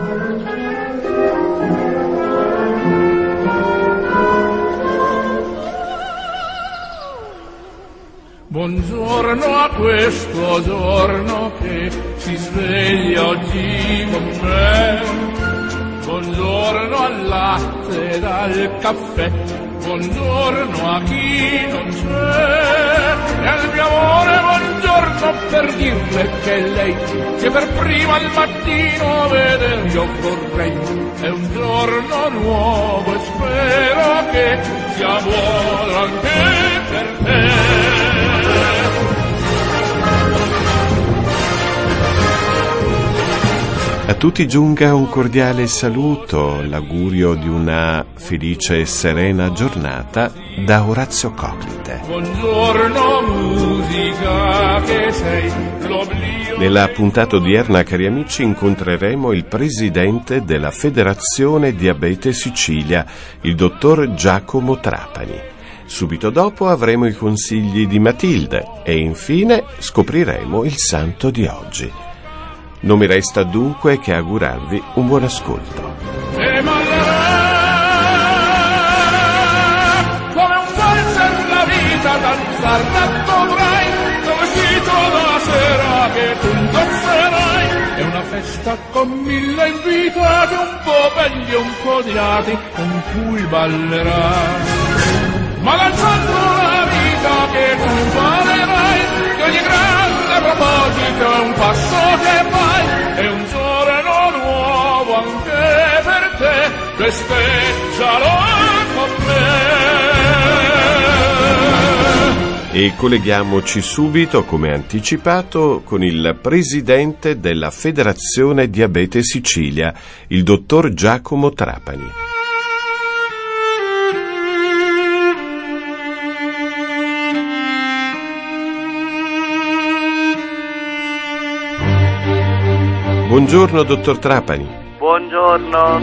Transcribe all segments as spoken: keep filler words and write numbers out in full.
Buongiorno a questo giorno che si sveglia oggi con me. Buongiorno al latte e al caffè. Buongiorno a chi non c'è. E al mio amore buongiorno per dirle che lei, che per prima al mattino veder io vorrei. È un giorno nuovo e spero che sia buono anche per te. A tutti giunga un cordiale saluto, l'augurio di una felice e serena giornata da Orazio Coclite. Buongiorno musica che sei l'oblio. Nella puntata odierna, cari amici, incontreremo il presidente della Federazione Diabete Sicilia, il dottor Giacomo Trapani. Subito dopo avremo i consigli di Matilde e infine scopriremo il santo di oggi. Non mi resta dunque che augurarvi un buon ascolto. E ballerà come un valzer la vita, danzar dovrai, vestito da sera che tu indosserai. È una festa con mille invitati, un po' belli e un po' odiati, con cui ballerai. Ma danzando la vita che tu ballerai, che ogni grande proposito è un passo che fai, è un giorno nuovo anche per te, festeggialo con me. E colleghiamoci subito, come anticipato, con il presidente della Federazione Diabete Sicilia, il dottor Giacomo Trapani. Buongiorno, dottor Trapani. Buongiorno.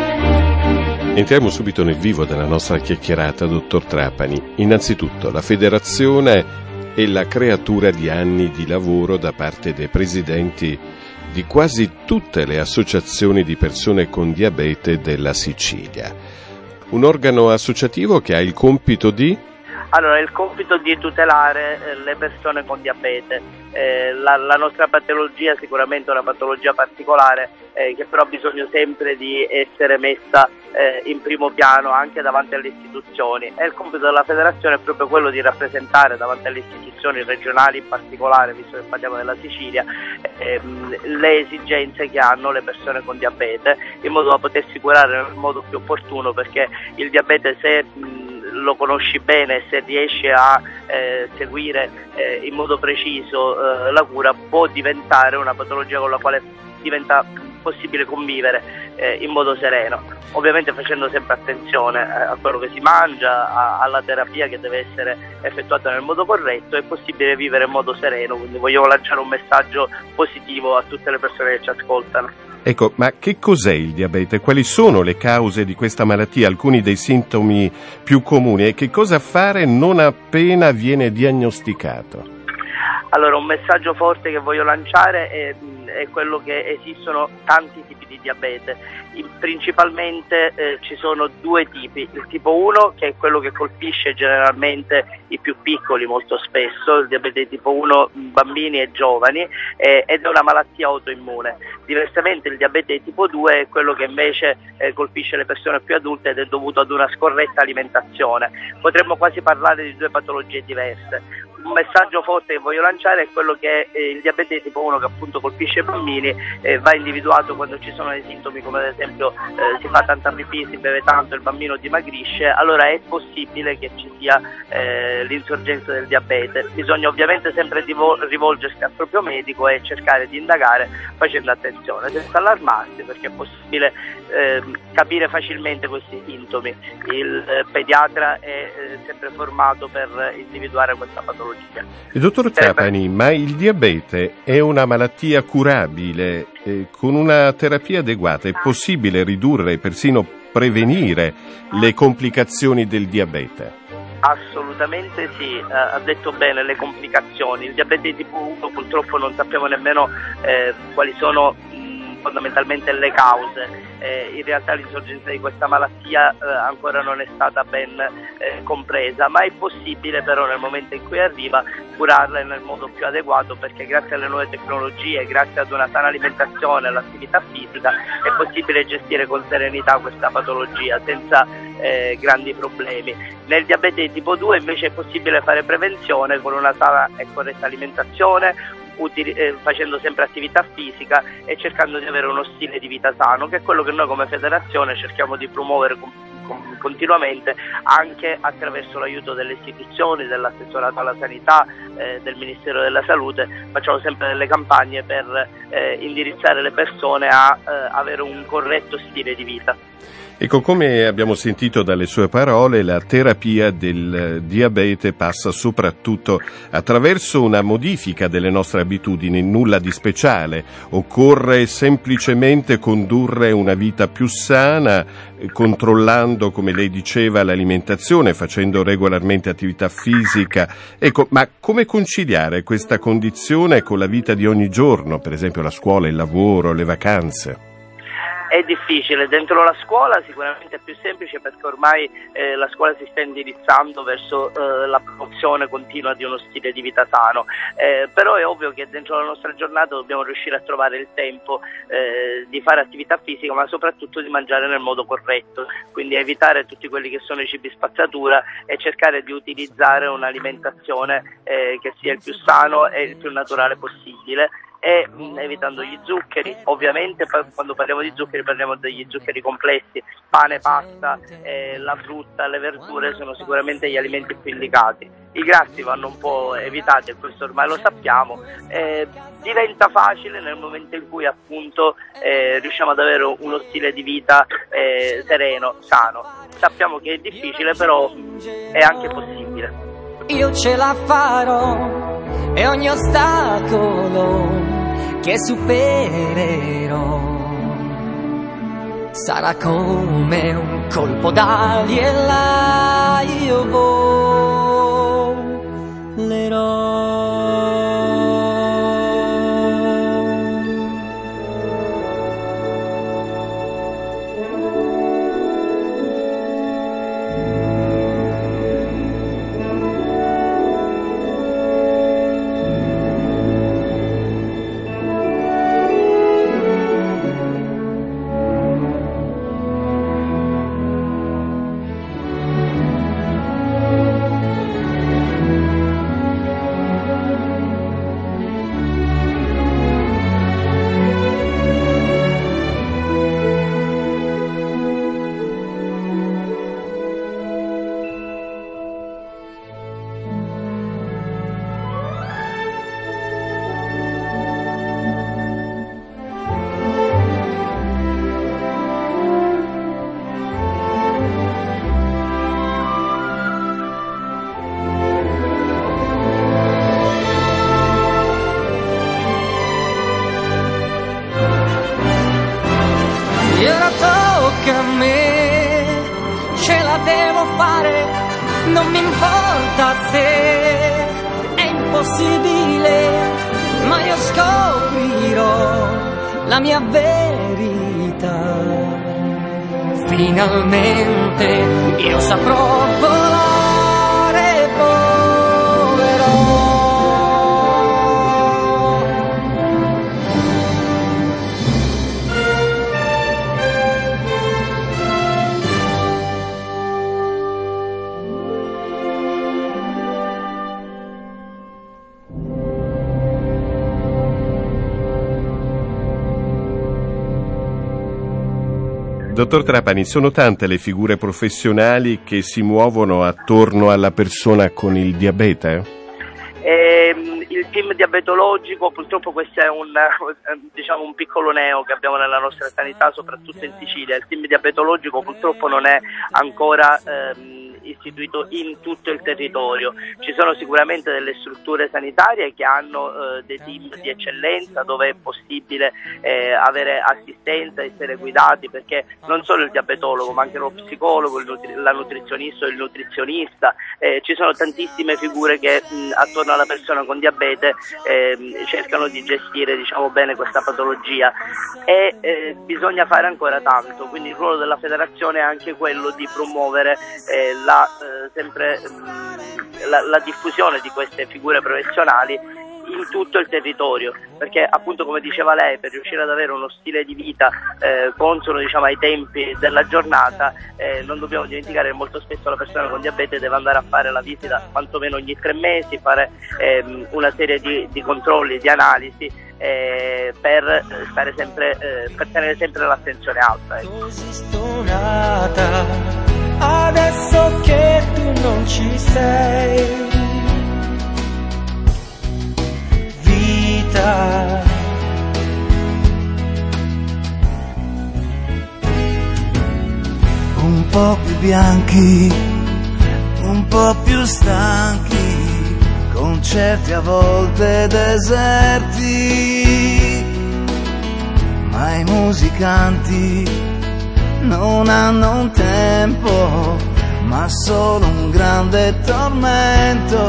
Entriamo subito nel vivo della nostra chiacchierata, dottor Trapani. Innanzitutto, la federazione è la creatura di anni di lavoro da parte dei presidenti di quasi tutte le associazioni di persone con diabete della Sicilia. Un organo associativo che ha il compito di... Allora, il compito di tutelare eh, le persone con diabete. Eh, la, la nostra patologia è sicuramente una patologia particolare eh, che però ha bisogno sempre di essere messa eh, in primo piano anche davanti alle istituzioni, e il compito della federazione è proprio quello di rappresentare davanti alle istituzioni regionali in particolare, visto che parliamo della Sicilia, ehm, le esigenze che hanno le persone con diabete, in modo da potersi curare nel modo più opportuno, perché il diabete, se mh, lo conosci bene, se riesci a eh, seguire eh, in modo preciso eh, la cura, può diventare una patologia con la quale diventa possibile convivere eh, in modo sereno, ovviamente facendo sempre attenzione eh, a quello che si mangia, a, alla terapia che deve essere effettuata nel modo corretto. È possibile vivere in modo sereno, quindi voglio lanciare un messaggio positivo a tutte le persone che ci ascoltano. Ecco, ma che cos'è il diabete? Quali sono le cause di questa malattia? Alcuni dei sintomi più comuni, e che cosa fare non appena viene diagnosticato? Allora, un messaggio forte che voglio lanciare è, è quello che esistono tanti tipi di diabete. Principalmente eh, ci sono due tipi: il tipo uno, che è quello che colpisce generalmente i più piccoli molto spesso, il diabete di tipo uno, bambini e giovani, eh, ed è una malattia autoimmune. Diversamente il diabete di tipo due è quello che invece eh, colpisce le persone più adulte ed è dovuto ad una scorretta alimentazione. Potremmo quasi parlare di due patologie diverse. Un messaggio forte che voglio lanciare è quello che eh, il diabete di tipo uno, che appunto colpisce i bambini, eh, va individuato quando ci sono dei sintomi come ad esempio eh, si fa tanta pipì, si beve tanto, il bambino dimagrisce. Allora è possibile che ci sia eh, l'insorgenza del diabete. Bisogna ovviamente sempre divol- rivolgersi al proprio medico e cercare di indagare facendo attenzione, senza allarmarsi, perché è possibile eh, capire facilmente questi sintomi. Il eh, pediatra è eh, sempre formato per individuare questa patologia. E dottor Trapani, ma il diabete è una malattia curabile? Eh, con una terapia adeguata è possibile ridurre e persino prevenire le complicazioni del diabete? Assolutamente sì, eh, ha detto bene, le complicazioni. Il diabete di tipo uno purtroppo non sappiamo nemmeno eh, quali sono mh, fondamentalmente le cause. Eh, in realtà l'insorgenza di questa malattia eh, ancora non è stata ben eh, compresa, ma è possibile però nel momento in cui arriva curarla nel modo più adeguato, perché grazie alle nuove tecnologie, grazie ad una sana alimentazione e all'attività fisica è possibile gestire con serenità questa patologia senza eh, grandi problemi. Nel diabete di tipo due invece è possibile fare prevenzione con una sana e corretta alimentazione, Utili, eh, facendo sempre attività fisica e cercando di avere uno stile di vita sano, che è quello che noi come federazione cerchiamo di promuovere con, con, continuamente, anche attraverso l'aiuto delle istituzioni, dell'assessorato alla sanità, eh, del Ministero della Salute. Facciamo sempre delle campagne per eh, indirizzare le persone a eh, avere un corretto stile di vita. Ecco, come abbiamo sentito dalle sue parole, la terapia del diabete passa soprattutto attraverso una modifica delle nostre abitudini, nulla di speciale. Occorre semplicemente condurre una vita più sana, controllando, come lei diceva, l'alimentazione, facendo regolarmente attività fisica. Ecco, ma come conciliare questa condizione con la vita di ogni giorno, per esempio la scuola, il lavoro, le vacanze? È difficile, dentro la scuola sicuramente è più semplice perché ormai eh, la scuola si sta indirizzando verso eh, la promozione continua di uno stile di vita sano, eh, però è ovvio che dentro la nostra giornata dobbiamo riuscire a trovare il tempo eh, di fare attività fisica, ma soprattutto di mangiare nel modo corretto, quindi evitare tutti quelli che sono i cibi spazzatura e cercare di utilizzare un'alimentazione eh, che sia il più sano e il più naturale possibile, e mh, evitando gli zuccheri. Ovviamente quando parliamo di zuccheri parliamo degli zuccheri complessi, pane, pasta, eh, la frutta, le verdure sono sicuramente gli alimenti più indicati. I grassi vanno un po' evitati e questo ormai lo sappiamo. Eh, diventa facile nel momento in cui appunto eh, riusciamo ad avere uno stile di vita eh, sereno, sano. Sappiamo che è difficile, però è anche possibile. Io ce la farò e ogni ostacolo che supererò sarà come un colpo d'ali e là io volerò. A me ce la devo fare, non mi importa se è impossibile, ma io scoprirò la mia verità. Finalmente io saprò volare e volerò. Dottor Trapani, sono tante le figure professionali che si muovono attorno alla persona con il diabete? Eh, il team diabetologico, purtroppo questo è un, diciamo, un piccolo neo che abbiamo nella nostra sanità, soprattutto in Sicilia. Il team diabetologico purtroppo non è ancora ehm, istituito in tutto il territorio. Ci sono sicuramente delle strutture sanitarie che hanno eh, dei team di eccellenza dove è possibile eh, avere assistenza, essere guidati, perché non solo il diabetologo ma anche lo psicologo, il nutri- la nutrizionista o il nutrizionista, eh, ci sono tantissime figure che mh, attorno alla persona con diabete eh, cercano di gestire, diciamo, bene questa patologia, e eh, bisogna fare ancora tanto, quindi il ruolo della federazione è anche quello di promuovere eh, la, eh, sempre mh, la, la diffusione di queste figure professionali in tutto il territorio, perché appunto, come diceva lei, per riuscire ad avere uno stile di vita eh, consono, diciamo, ai tempi della giornata, eh, non dobbiamo dimenticare che molto spesso la persona con diabete deve andare a fare la visita quantomeno ogni tre mesi, fare ehm, una serie di, di controlli, di analisi eh, per stare sempre eh, per tenere sempre l'attenzione alta. Ecco. Così stonata, adesso che tu non ci sei. Un po' più bianchi, un po' più stanchi, concerti a volte deserti, ma i musicanti non hanno un tempo, ma solo un grande tormento.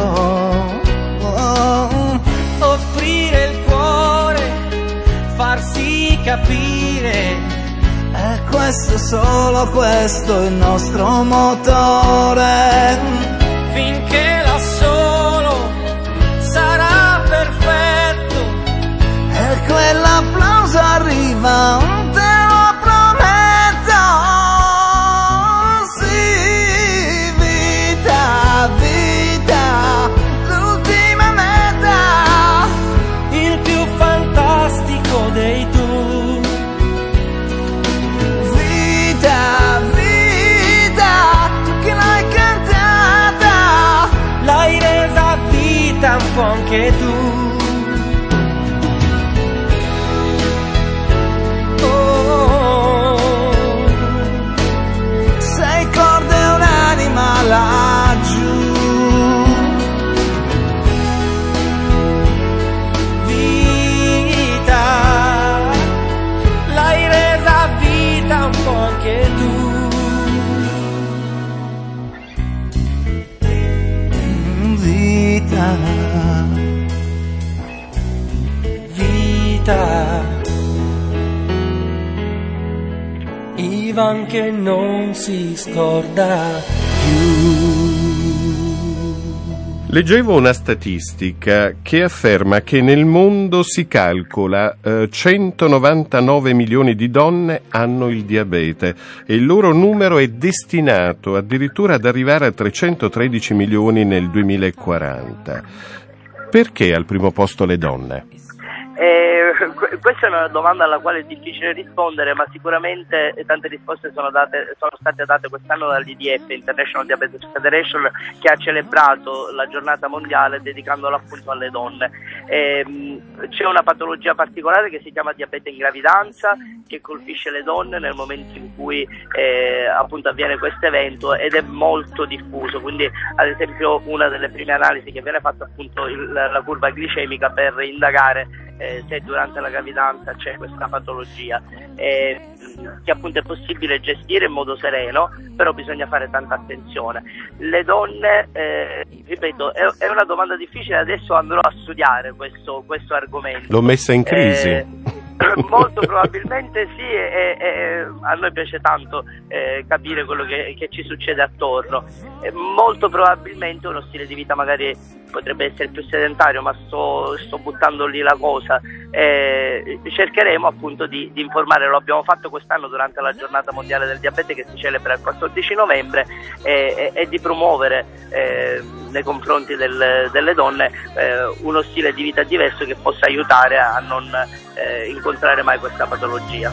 Oh. Offrire il cuore, farsi capire, è questo, solo questo il nostro motore. Finché da solo sarà perfetto, e quell'applauso arriva, te lo prometto. Sì, vita, vita, l'ultima meta, il più fantastico dei tu. Vita, vita, tu che l'hai cantata, L'hai resa vita un po' anche tu. Oh, sei corde e un'anima laggiù. vita, l'hai resa vita un po' anche tu. Vita, Vita, Ivan che non si scorda più. Leggevo una statistica che afferma che nel mondo si calcola eh, centonovantanove milioni di donne hanno il diabete e il loro numero è destinato addirittura ad arrivare a trecentotredici milioni nel duemilaquaranta. Perché al primo posto le donne? Eh, questa è una domanda alla quale è difficile rispondere, ma sicuramente tante risposte sono, date, sono state date quest'anno dall'I D F, International Diabetes Federation, che ha celebrato la giornata mondiale dedicandola appunto alle donne. Eh, c'è una patologia particolare che si chiama diabete in gravidanza, che colpisce le donne nel momento in cui eh, appunto avviene questo evento, ed è molto diffuso. Quindi, ad esempio, una delle prime analisi che viene fatta appunto il, la curva glicemica per indagare Eh, se durante la gravidanza c'è questa patologia, eh, che appunto è possibile gestire in modo sereno, però bisogna fare tanta attenzione. Le donne, eh, ripeto, è, è una domanda difficile, adesso andrò a studiare questo, questo argomento. L'ho messa in crisi. Eh, molto probabilmente sì, e, e a noi piace tanto eh, capire quello che, che ci succede attorno. E molto probabilmente uno stile di vita magari potrebbe essere più sedentario, ma sto, sto buttando lì la cosa. Eh, cercheremo appunto di, di informare, lo abbiamo fatto quest'anno durante la giornata mondiale del diabete che si celebra il quattordici novembre, e, e, e di promuovere eh, nei confronti del, delle donne eh, uno stile di vita diverso che possa aiutare a non eh, incontrare mai questa patologia.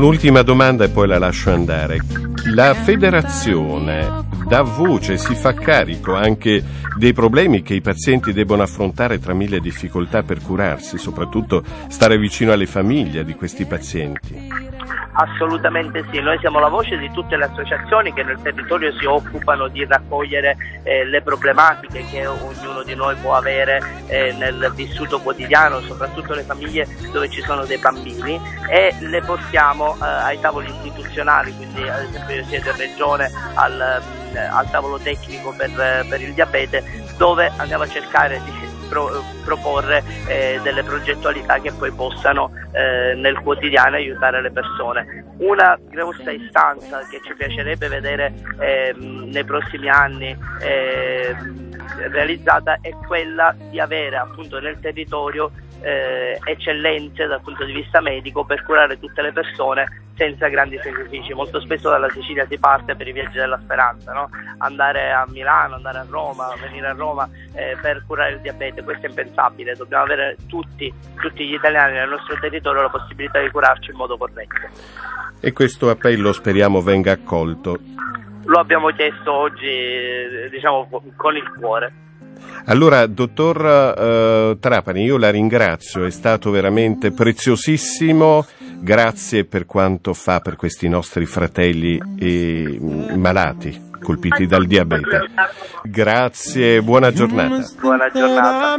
un'ultima domanda e poi la lascio andare. La federazione dà voce, si fa carico anche dei problemi che i pazienti debbono affrontare tra mille difficoltà per curarsi, soprattutto stare vicino alle famiglie di questi pazienti? Assolutamente sì, noi siamo la voce di tutte le associazioni che nel territorio si occupano di raccogliere eh, le problematiche che ognuno di noi può avere eh, nel vissuto quotidiano, soprattutto le famiglie dove ci sono dei bambini, e le portiamo eh, ai tavoli istituzionali, quindi ad esempio io siedo in regione al, al tavolo tecnico per, per il diabete, dove andiamo a cercare di Pro, proporre eh, delle progettualità che poi possano eh, nel quotidiano aiutare le persone. Una grossa istanza che ci piacerebbe vedere eh, nei prossimi anni eh, realizzata è quella di avere appunto nel territorio eh, eccellenze dal punto di vista medico per curare tutte le persone senza grandi sacrifici. Molto spesso dalla Sicilia si parte per i viaggi della speranza, no? Andare a Milano, andare a Roma, venire a Roma eh, per curare il diabete, questo è impensabile. Dobbiamo avere tutti, tutti gli italiani nel nostro territorio la possibilità di curarci in modo corretto. E questo appello speriamo venga accolto. Lo abbiamo chiesto oggi, diciamo, con il cuore. Allora, dottor uh, Trapani, io la ringrazio, è stato veramente preziosissimo, grazie per quanto fa per questi nostri fratelli e malati, colpiti dal diabete. Grazie, buona giornata. Buona giornata.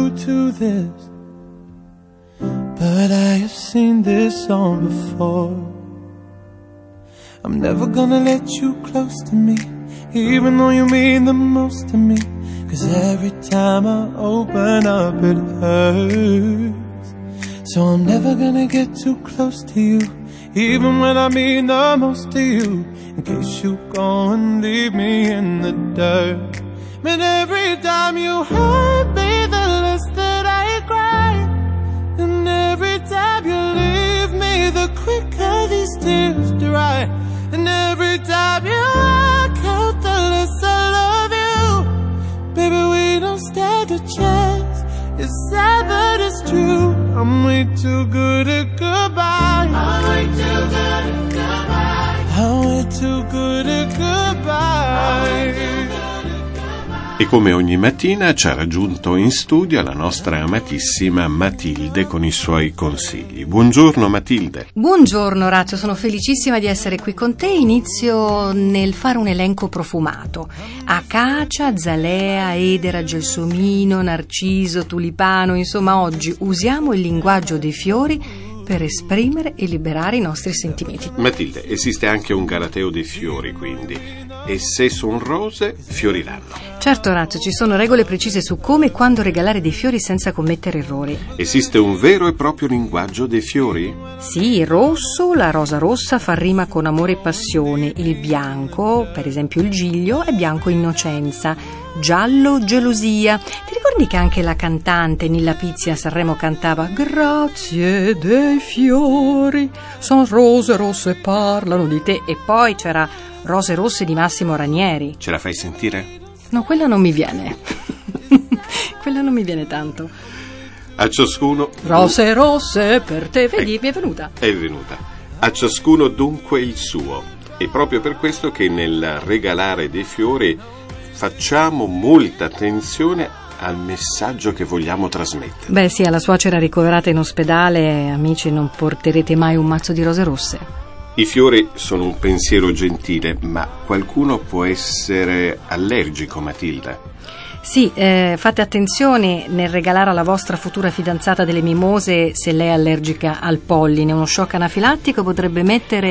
But I have seen this song before. I'm never gonna let you close to me, even though you mean the most to me. 'Cause every time I open up it hurts. So I'm never gonna get too close to you, even when I mean the most to you, in case you go and leave me in the dirt. But every time you hurt me, the less that I cry. And every time you leave me, the quicker these tears dry. And every time you walk out, the less I love you. Baby, we don't stand a chance. It's sad but it's true. I'm way too good at goodbye. I'm way too good at goodbye. I'm way too good at goodbye. E come ogni mattina ci ha raggiunto in studio la nostra amatissima Matilde con i suoi consigli. Buongiorno Matilde. Buongiorno Orazio, sono felicissima di essere qui con te. Inizio nel fare un elenco profumato: acacia, zalea, edera, gelsomino, narciso, tulipano. Insomma, oggi usiamo il linguaggio dei fiori per esprimere e liberare i nostri sentimenti. Matilde, esiste anche un galateo dei fiori, quindi, e se sono rose, fioriranno. Certo Orazio, ci sono regole precise su come e quando regalare dei fiori senza commettere errori. Esiste un vero e proprio linguaggio dei fiori? Sì, il rosso, la rosa rossa fa rima con amore e passione, il bianco, per esempio il giglio, è bianco innocenza, giallo gelosia. Ti ricordi che anche la cantante Nilla Pizzi a Sanremo cantava grazie dei fiori, son rose rosse parlano di te, e poi c'era Rose rosse di Massimo Ranieri. Ce la fai sentire? No, quella non mi viene. Quella non mi viene tanto. A ciascuno... Rose rosse per te, vedi, Ecco, mi è venuta. È venuta. A ciascuno dunque il suo. E proprio per questo che nel regalare dei fiori facciamo molta attenzione al messaggio che vogliamo trasmettere. Beh sì, alla suocera ricoverata in ospedale, amici, non porterete mai un mazzo di rose rosse. I fiori sono un pensiero gentile, ma qualcuno può essere allergico, Matilda. Sì, eh, fate attenzione nel regalare alla vostra futura fidanzata delle mimose se lei è allergica al polline. Uno shock anafilattico potrebbe mettere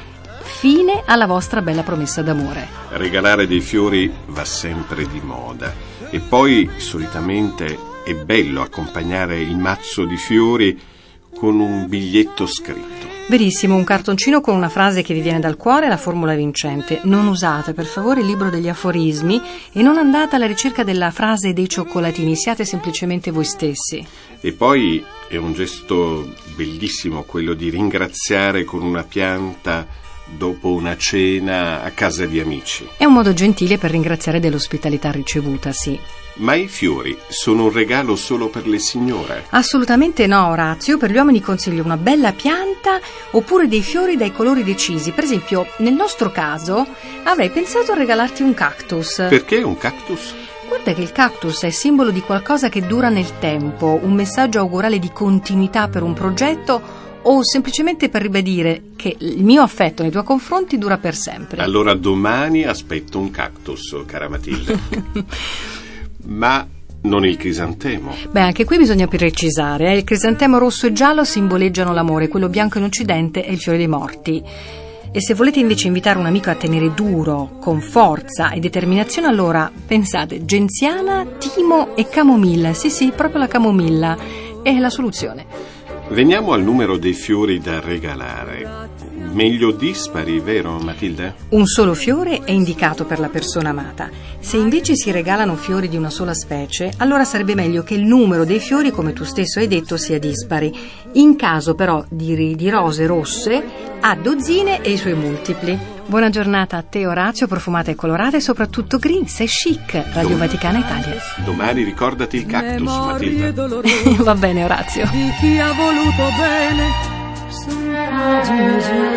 fine alla vostra bella promessa d'amore. Regalare dei fiori va sempre di moda e poi solitamente è bello accompagnare il mazzo di fiori con un biglietto scritto. Verissimo, un cartoncino con una frase che vi viene dal cuore e la formula vincente. Non usate per favore il libro degli aforismi e non andate alla ricerca della frase dei cioccolatini, siate semplicemente voi stessi. E poi è un gesto bellissimo quello di ringraziare con una pianta dopo una cena a casa di amici. È un modo gentile per ringraziare dell'ospitalità ricevuta, sì. Ma i fiori sono un regalo solo per le signore? Assolutamente no, Orazio. Per gli uomini consiglio una bella pianta oppure dei fiori dai colori decisi. Per esempio, nel nostro caso avrei pensato a regalarti un cactus. Perché un cactus? Guarda che il cactus è simbolo di qualcosa che dura nel tempo, un messaggio augurale di continuità per un progetto o semplicemente per ribadire che il mio affetto nei tuoi confronti dura per sempre. Allora domani aspetto un cactus, cara Matilde. Ma non il crisantemo. Beh, anche qui bisogna precisare, eh? Il crisantemo rosso e giallo simboleggiano l'amore, quello bianco in Occidente è il fiore dei morti. E se volete invece invitare un amico a tenere duro, con forza e determinazione, allora pensate genziana, timo e camomilla. Sì, sì, proprio la camomilla è la soluzione. Veniamo al numero dei fiori da regalare. Meglio dispari, vero Matilde? Un solo fiore è indicato per la persona amata. Se invece si regalano fiori di una sola specie, allora sarebbe meglio che il numero dei fiori, come tu stesso hai detto, sia dispari. In caso però di, di rose rosse, a dozzine e i suoi multipli. Buona giornata a te, Orazio, profumata e colorata e soprattutto green, sei chic. Radio Dom- Vaticana Italia. Domani ricordati il cactus, Matilde. Va bene, Orazio. Di chi ha voluto bene, pagine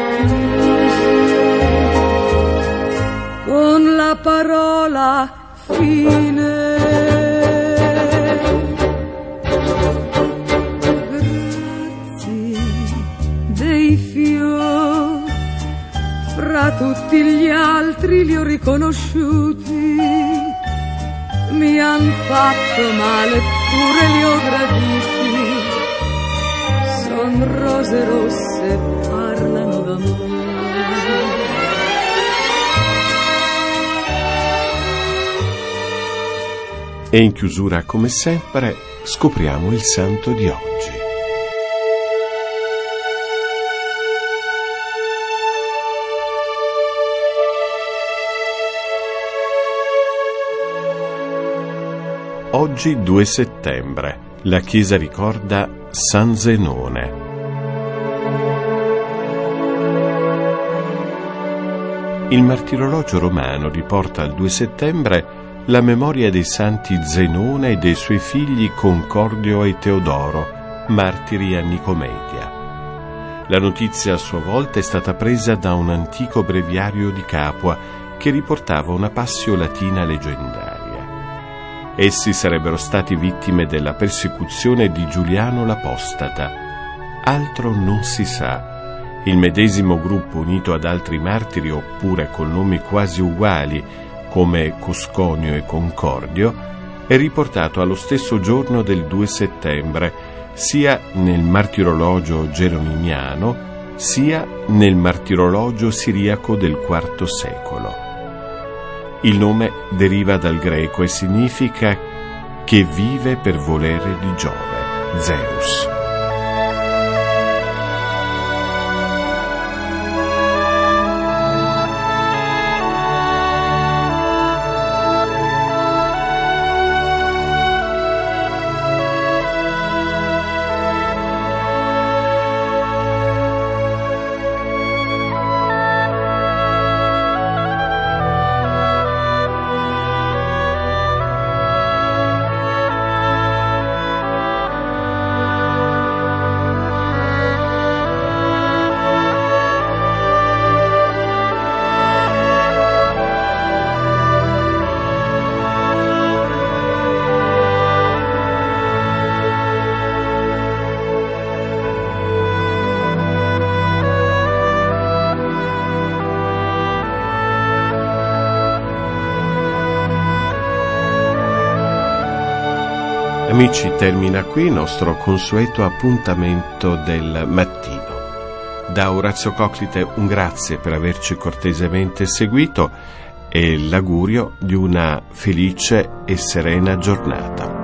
con la parola fine. Grazie dei fiori, fra tutti gli altri li ho riconosciuti. Mi han fatto male, pure li ho graditi. Son rose rosse, parlano d'amore. E in chiusura, come sempre, scopriamo il santo di oggi. Oggi due settembre. La Chiesa ricorda San Zenone. Il martirologio romano riporta al due settembre la memoria dei santi Zenone e dei suoi figli Concordio e Teodoro, martiri a Nicomedia. La notizia a sua volta è stata presa da un antico breviario di Capua che riportava una passio latina leggendaria. Essi sarebbero stati vittime della persecuzione di Giuliano l'Apostata. Altro non si sa. Il medesimo gruppo, unito ad altri martiri oppure con nomi quasi uguali, come Cusconio e Concordio, è riportato allo stesso giorno del due settembre, sia nel martirologio geronimiano, sia nel martirologio siriaco del quarto secolo. Il nome deriva dal greco e significa che vive per volere di Giove, Zeus. Amici, termina qui il nostro consueto appuntamento del mattino. Da Orazio Coclite un grazie per averci cortesemente seguito e l'augurio di una felice e serena giornata.